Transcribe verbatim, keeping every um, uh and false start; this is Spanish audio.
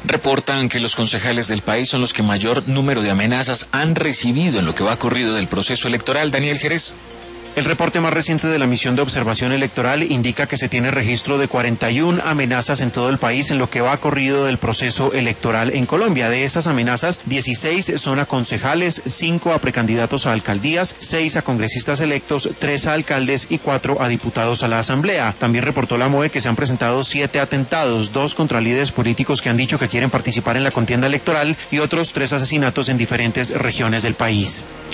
Reportan que los concejales del país son los que mayor número de amenazas han recibido en lo que va corrido del proceso electoral. Daniel Jerez. El reporte más reciente de la misión de observación electoral indica que se tiene registro de cuarenta y una amenazas en todo el país en lo que va corrido del proceso electoral en Colombia. De esas amenazas, dieciséis son a concejales, cinco a precandidatos a alcaldías, seis a congresistas electos, tres a alcaldes y cuatro a diputados a la Asamblea. También reportó la MOE que se han presentado siete atentados, dos contra líderes políticos que han dicho que quieren participar en la contienda electoral y otros tres asesinatos en diferentes regiones del país.